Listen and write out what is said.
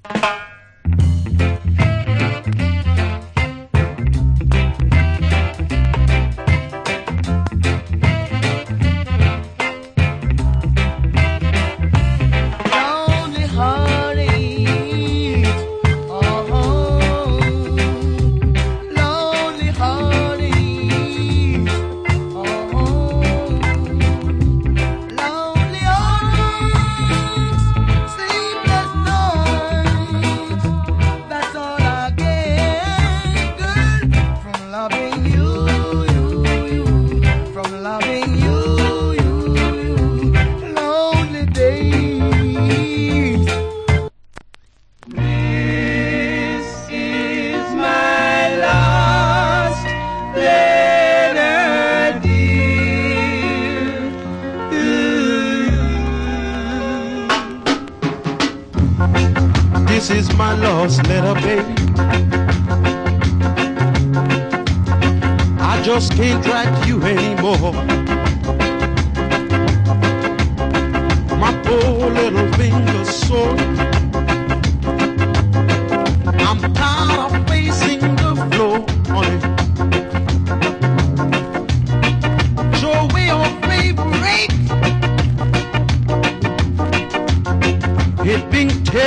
This is my lost letter, baby. I just can't write you anymore. My poor little finger's sore